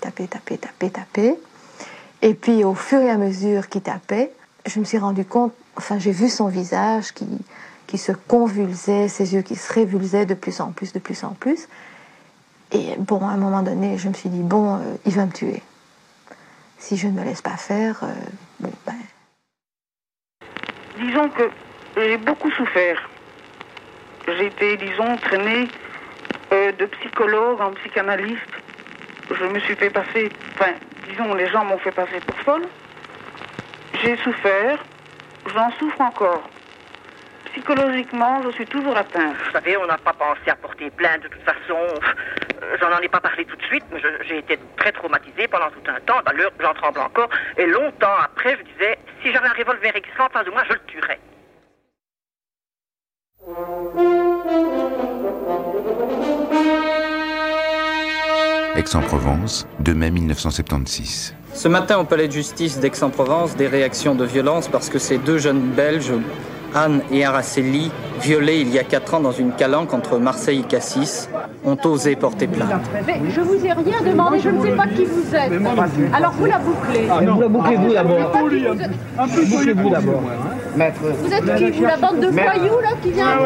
Et puis, au fur et à mesure qu'il tapait, je me suis rendu compte, enfin, j'ai vu son visage qui se convulsait, ses yeux qui se révulsaient de plus en plus. Et bon, à un moment donné, je me suis dit, bon, il va me tuer. Si je ne me laisse pas faire, bon, ben...
Disons que j'ai beaucoup souffert. J'ai été, disons, traînée de psychologue en psychanalyste. Je me suis fait passer, enfin, disons, les gens m'ont fait passer pour folle. J'ai souffert, j'en souffre encore. Psychologiquement, je suis toujours atteinte.
Vous savez, on n'a pas pensé à porter plainte de toute façon. J'en ai pas parlé tout de suite, mais j'ai été très traumatisée pendant tout un temps. D'ailleurs, j'en tremble encore. Et longtemps après, je disais, si j'avais un revolver existant en face de moi, je le tuerais.
Aix-en-Provence, 2 mai 1976.
Ce matin, au palais de justice d'Aix-en-Provence, des réactions de violence parce que ces deux jeunes Belges, Anne et Araceli, violés il y a 4 ans dans une calanque entre Marseille et Cassis, ont osé porter plainte.
Mais je vous ai rien demandé, je ne sais pas qui vous êtes. Alors vous la bouclez.
Vous la bouclez vous d'abord.
Un peu
bouclez-vous d'abord.
Vous êtes qui, vous, la bande de voyous là qui vient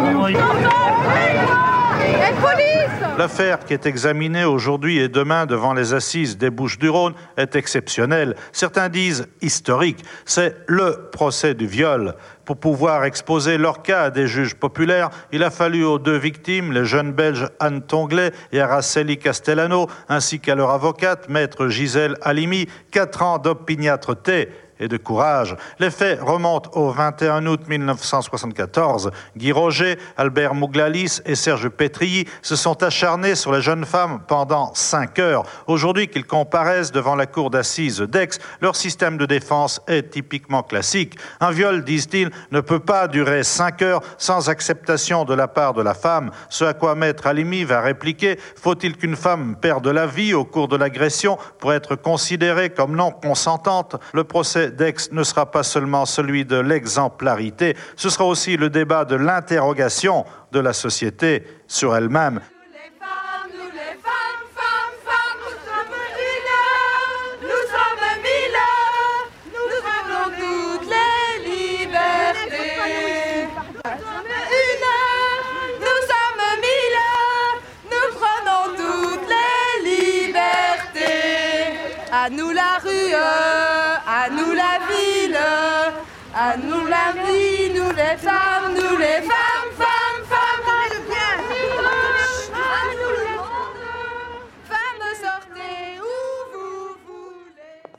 police!
L'affaire qui est examinée aujourd'hui et demain devant les assises des Bouches-du-Rhône est exceptionnelle. Certains disent historique. C'est le procès du viol. Pour pouvoir exposer leur cas à des juges populaires, il a fallu aux 2 victimes, les jeunes Belges Anne Tonglet et Araceli Castellano, ainsi qu'à leur avocate, maître Gisèle Halimi, 4 ans d'opiniâtreté et de courage. Les faits remontent au 21 août 1974. Guy Roger, Albert Mouglalis et Serge Pétrilly se sont acharnés sur les jeunes femmes pendant 5 heures. Aujourd'hui qu'ils comparaissent devant la cour d'assises d'Aix, leur système de défense est typiquement classique. Un viol, disent-ils, ne peut pas durer 5 heures sans acceptation de la part de la femme. Ce à quoi maître Halimi va répliquer, faut-il qu'une femme perde la vie au cours de l'agression pour être considérée comme non consentante? Le procès d'Aix ne sera pas seulement celui de l'exemplarité, ce sera aussi le débat de l'interrogation de la société sur elle-même.
À nous la rue, à nous la ville, à nous la vie, nous les femmes, femmes, à nous le monde, femmes, sortez où vous voulez.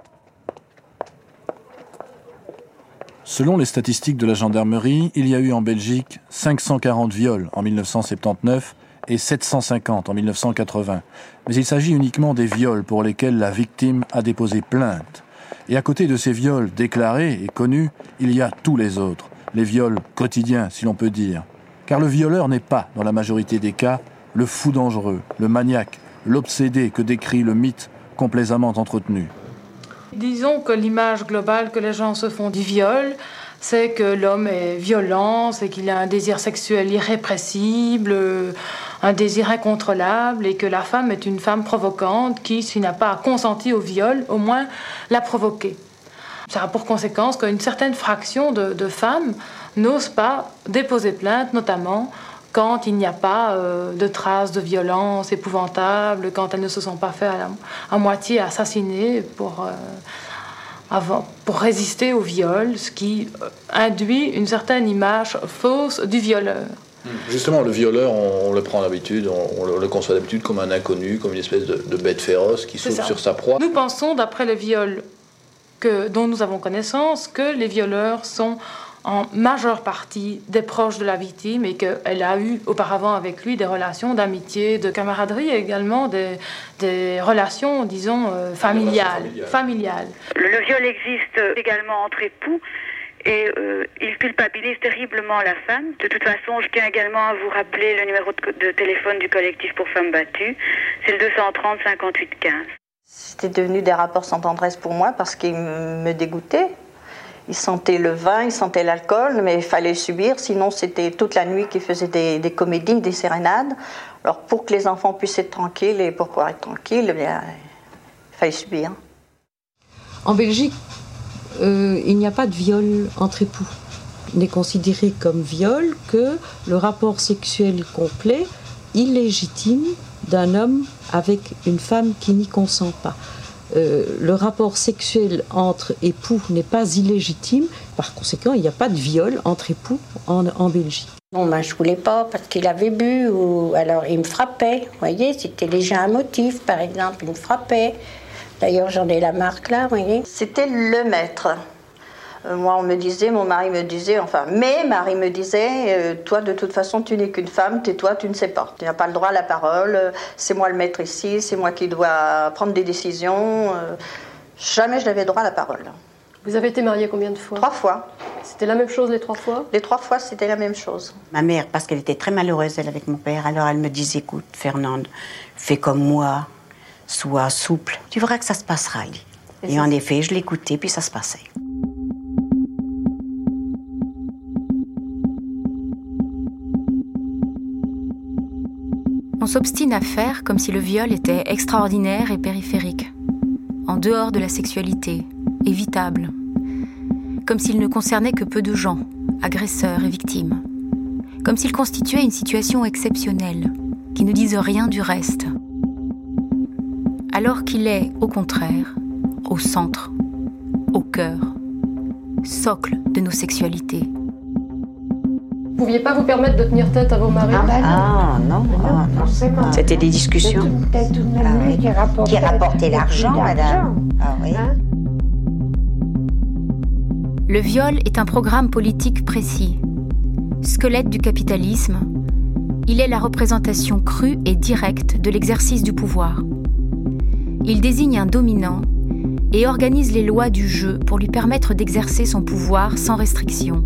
Selon les statistiques de la gendarmerie, il y a eu en Belgique 540 viols en 1979 et 750 en 1980. Mais il s'agit uniquement des viols pour lesquels la victime a déposé plainte. Et à côté de ces viols déclarés et connus, il y a tous les autres, les viols quotidiens, si l'on peut dire. Car le violeur n'est pas, dans la majorité des cas, le fou dangereux, le maniaque, l'obsédé que décrit le mythe complaisamment entretenu.
Disons que l'image globale que les gens se font du viol, c'est que l'homme est violent, c'est qu'il a un désir sexuel irrépressible, un désir incontrôlable, et que la femme est une femme provocante qui, s'il n'a pas consenti au viol, au moins l'a provoqué. Ça a pour conséquence qu'une certaine fraction de femmes n'osent pas déposer plainte, notamment quand il n'y a pas de traces de violence épouvantable, quand elles ne se sont pas fait à moitié assassiner pour résister au viol, ce qui induit une certaine image fausse du violeur.
Justement, le violeur, on le prend d'habitude, on le conçoit d'habitude comme un inconnu, comme une espèce de bête féroce qui souffle sur sa proie.
Nous pensons, d'après le viol dont nous avons connaissance, que les violeurs sont en majeure partie des proches de la victime et qu'elle a eu auparavant avec lui des relations d'amitié, de camaraderie et également des relations, disons, familiales.
Le viol existe également entre époux et il culpabilise terriblement la femme. De toute façon, je tiens également à vous rappeler le numéro de téléphone du collectif pour femmes battues. C'est le 230 58 15.
C'était devenu des rapports sans tendresse pour moi parce qu'ils me dégoûtaient. Ils sentaient le vin, ils sentaient l'alcool, mais il fallait subir, sinon c'était toute la nuit qu'ils faisaient des comédies, des sérénades. Alors pour que les enfants puissent être tranquilles et pour pouvoir être tranquilles, eh bien, il fallait subir.
En Belgique, il n'y a pas de viol entre époux. Il n'est considéré comme viol que le rapport sexuel complet, illégitime,
d'un homme avec une femme qui n'y consent pas. Le rapport sexuel entre époux n'est pas illégitime. Par conséquent, il n'y a pas de viol entre époux en Belgique.
Non, je ne voulais pas parce qu'il avait bu ou alors il me frappait. Vous voyez, c'était déjà un motif, par exemple, il me frappait. D'ailleurs, j'en ai la marque là, vous voyez. C'était le maître. Moi, on me disait, mon mari me disait, mes maris me disaient, toi, de toute façon, tu n'es qu'une femme, tais-toi, tu ne sais pas. Tu n'as pas le droit à la parole, c'est moi le maître ici, c'est moi qui dois prendre des décisions. Jamais je n'avais droit à la parole.
Vous avez été mariée combien de fois?
3 fois.
C'était la même chose les 3 fois?
Les 3 fois, c'était la même chose.
Ma mère, parce qu'elle était très malheureuse, elle, avec mon père, alors elle me disait, écoute, Fernande, fais comme moi, sois souple, tu verras que ça se passera. Et en effet, je l'écoutais, puis ça se passait.
On s'obstine à faire comme si le viol était extraordinaire et périphérique, en dehors de la sexualité, évitable, comme s'il ne concernait que peu de gens, agresseurs et victimes, comme s'il constituait une situation exceptionnelle, qui ne dise rien du reste, alors qu'il est, au contraire, au centre, au cœur, socle de nos sexualités.
Vous ne pouviez pas vous permettre de tenir tête à vos maris?
Non, forcément. C'était des discussions. Qui rapportait l'argent, madame. Ah oui.
Le viol est un programme politique précis. Squelette du capitalisme, il est la représentation crue et directe de l'exercice du pouvoir. Il désigne un dominant et organise les lois du jeu pour lui permettre d'exercer son pouvoir sans restriction.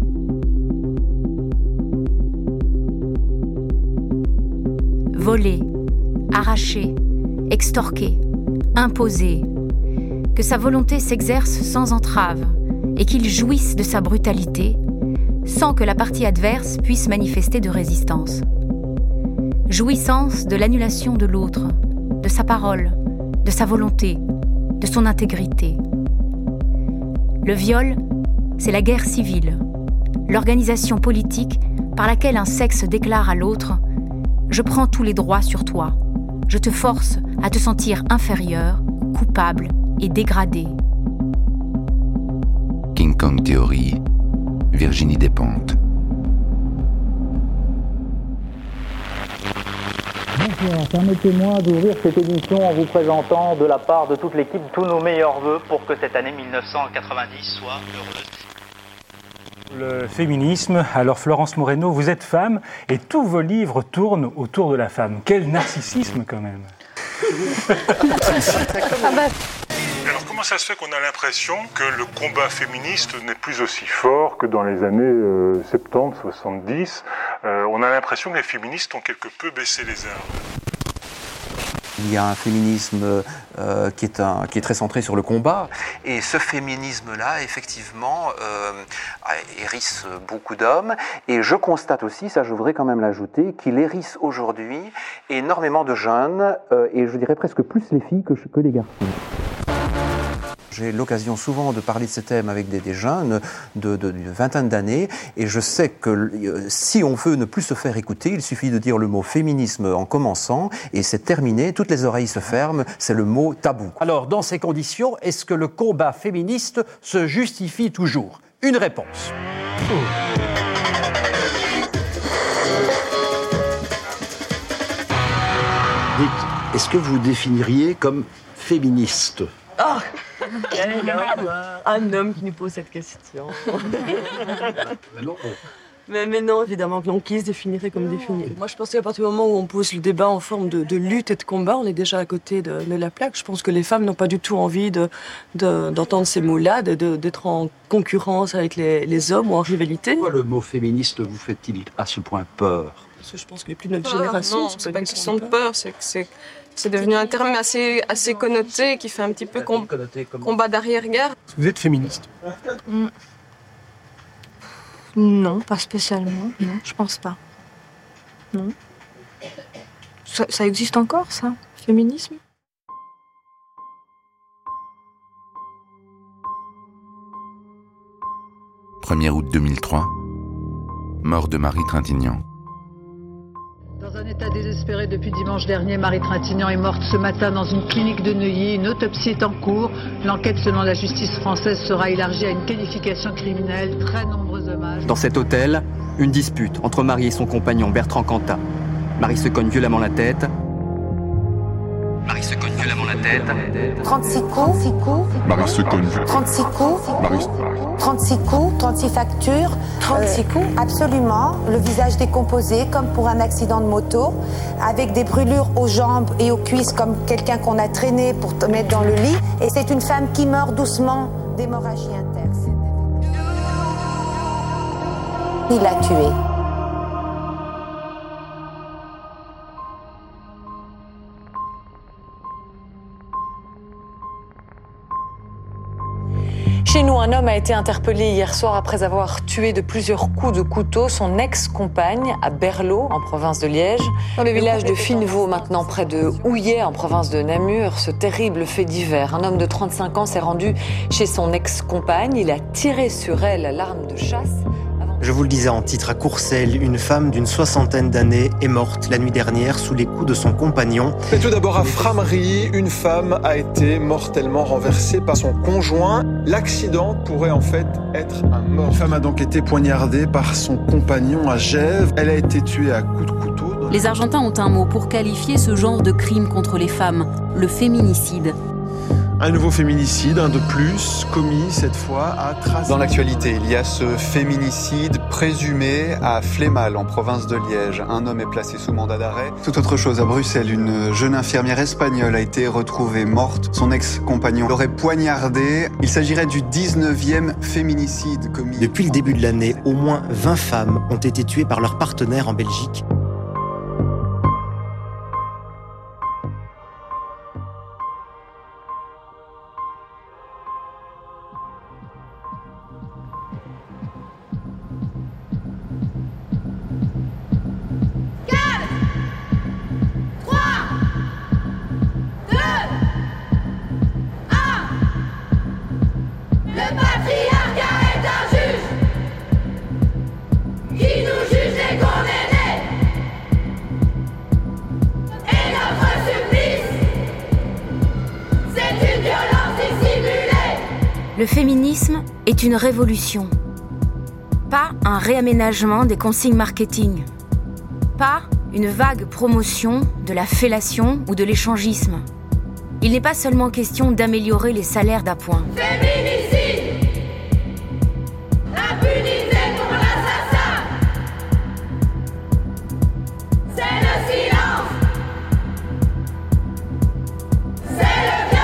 Voler, arracher, extorquer, imposer, que sa volonté s'exerce sans entrave et qu'il jouisse de sa brutalité, sans que la partie adverse puisse manifester de résistance. Jouissance de l'annulation de l'autre, de sa parole, de sa volonté, de son intégrité. Le viol, c'est la guerre civile, l'organisation politique par laquelle un sexe déclare à l'autre « Je prends tous les droits sur toi, je te force à te sentir inférieur, coupable et dégradé. »
King Kong Theory, Virginie Despentes.
Bonjour, permettez-moi d'ouvrir cette émission en vous présentant de la part de toute l'équipe tous nos meilleurs vœux pour que cette année 1990 soit heureuse.
Le féminisme, alors Florence Moreno, vous êtes femme et tous vos livres tournent autour de la femme. Quel narcissisme quand même.
Alors comment ça se fait qu'on a l'impression que le combat féministe n'est plus aussi fort que dans les années 70, 70 on a l'impression que les féministes ont quelque peu baissé les armes.
Il y a un féminisme qui est très centré sur le combat. Et ce féminisme-là, effectivement, hérisse beaucoup d'hommes. Et je constate aussi, ça je voudrais quand même l'ajouter, qu'il hérisse aujourd'hui énormément de jeunes, et je dirais presque plus les filles que les garçons. J'ai l'occasion souvent de parler de ces thèmes avec des jeunes d'une vingtaine d'années, et je sais que si on veut ne plus se faire écouter, il suffit de dire le mot féminisme en commençant, et c'est terminé, toutes les oreilles se ferment, c'est le mot tabou. Alors, dans ces conditions, est-ce que le combat féministe se justifie toujours? Une réponse.
Dites, est-ce que vous définiriez comme féministe?
Oh, un homme qui nous pose cette question. Mais non, évidemment, non, qui se définirait comme défini? Moi, je pense qu'à partir du moment où on pose le débat en forme de lutte et de combat, on est déjà à côté de la plaque. Je pense que les femmes n'ont pas du tout envie d'entendre ces mots-là, d'être en concurrence avec les hommes ou en rivalité.
Pourquoi le mot féministe vous fait-il à ce point peur?
Parce que je pense que plus notre génération...
Non, c'est pas une question de peur, c'est devenu un terme assez connoté qui fait un petit peu combat d'arrière-garde.
Vous êtes féministe?
Non, pas spécialement. Non, je pense pas. Non. Ça existe encore, ça, féminisme?
« 1er août 2003, mort de Marie Trintignant.
Dans
un état désespéré depuis dimanche dernier. Marie Trintignant est morte ce matin dans une clinique de Neuilly. Une autopsie est en cours. L'enquête, selon la justice française, sera élargie à une qualification criminelle. Très nombreux hommages.
Dans cet hôtel, une dispute entre Marie et son compagnon Bertrand Cantat. Marie se cogne violemment la tête.
36 coups.
Marie se cogne.
36 coups.
Marie...
36 coups, 36 factures. 36 coups. Absolument. Le visage décomposé, comme pour un accident de moto, avec des brûlures aux jambes et aux cuisses, comme quelqu'un qu'on a traîné pour te mettre dans le lit. Et c'est une femme qui meurt doucement d'hémorragie interne. Il l'a tuée.
Chez nous, un homme a été interpellé hier soir après avoir tué de plusieurs coups de couteau son ex-compagne à Berlot, en province de Liège. Dans le village de Fineveau, maintenant près de Houillet, en province de Namur, ce terrible fait divers. Un homme de 35 ans s'est rendu chez son ex-compagne. Il a tiré sur elle à l'arme de chasse.
Je vous le disais en titre, à Courcelles, une femme d'une 60aine d'années est morte la nuit dernière sous les coups de son compagnon.
Et tout d'abord à Frameries, une femme a été mortellement renversée par son conjoint. L'accident pourrait en fait être un mort.
Une femme a donc été poignardée par son compagnon à Gèvres. Elle a été tuée à coups de couteau.
Les Argentins ont un mot pour qualifier ce genre de crime contre les femmes, le féminicide.
Un nouveau féminicide, un de plus, commis cette fois à Tracé.
Dans l'actualité, il y a ce féminicide présumé à Flémal, en province de Liège. Un homme est placé sous mandat d'arrêt.
Tout autre chose, à Bruxelles, une jeune infirmière espagnole a été retrouvée morte. Son ex-compagnon l'aurait poignardée. Il s'agirait du 19e féminicide commis. Depuis le début de l'année, au moins 20 femmes ont été tuées par leur partenaire en Belgique.
Le féminisme est une révolution. Pas un réaménagement des consignes marketing. Pas une vague promotion de la fellation ou de l'échangisme. Il n'est pas seulement question d'améliorer les salaires d'appoint.
Féminicide, impunité pour l'assassin. C'est le silence. C'est le viol.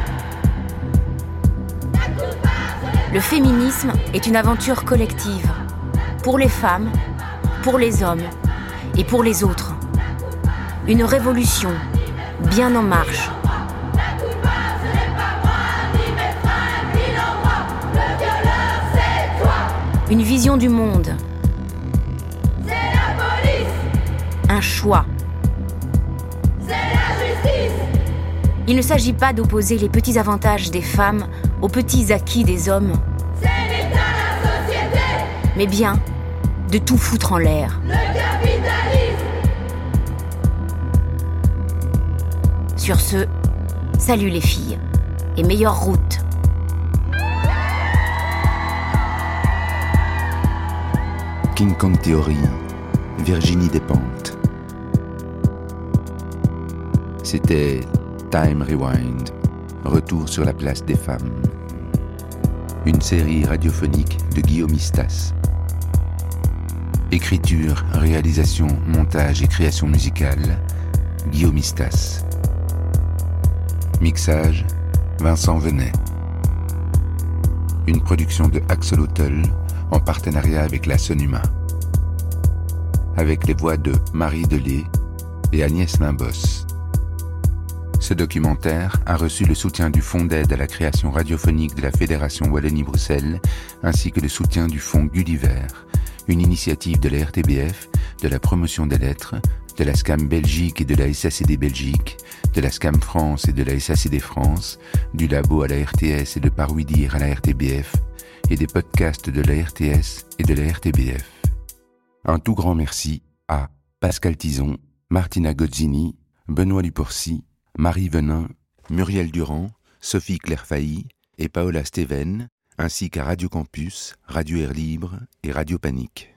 Le féminisme est une aventure collective. Pour les femmes, pour les hommes et pour les autres. Une révolution bien en marche. Une vision du monde.
C'est la police.
Un choix.
C'est la justice.
Il ne s'agit pas d'opposer les petits avantages des femmes aux petits acquis des hommes.
C'est l'État, la société.
Mais bien de tout foutre en l'air.
Le capitalisme.
Sur ce, salut les filles et meilleure route.
King Kong Theory, Virginie Despentes. C'était Time Rewind, retour sur la place des femmes. Une série radiophonique de Guillaume Istas. Écriture, réalisation, montage et création musicale, Guillaume Istas. Mixage, Vincent Venet. Une production de Axolotl en partenariat avec la Sonuma. Avec les voix de Marie Delay et Agnès Limbos. Ce documentaire a reçu le soutien du Fonds d'aide à la création radiophonique de la Fédération Wallonie-Bruxelles ainsi que le soutien du Fonds Gulliver, une initiative de la RTBF, de la Promotion des Lettres, de la SCAM Belgique et de la SACD Belgique, de la SCAM France et de la SACD France, du Labo à la RTS et de Parouidir à la RTBF, et des podcasts de la RTS et de la RTBF. Un tout grand merci à Pascal Tison, Martina Gozzini, Benoît Luporcy, Marie Venin, Muriel Durand, Sophie Claire-Failly et Paola Steven, ainsi qu'à Radio Campus, Radio Air Libre et Radio Panique.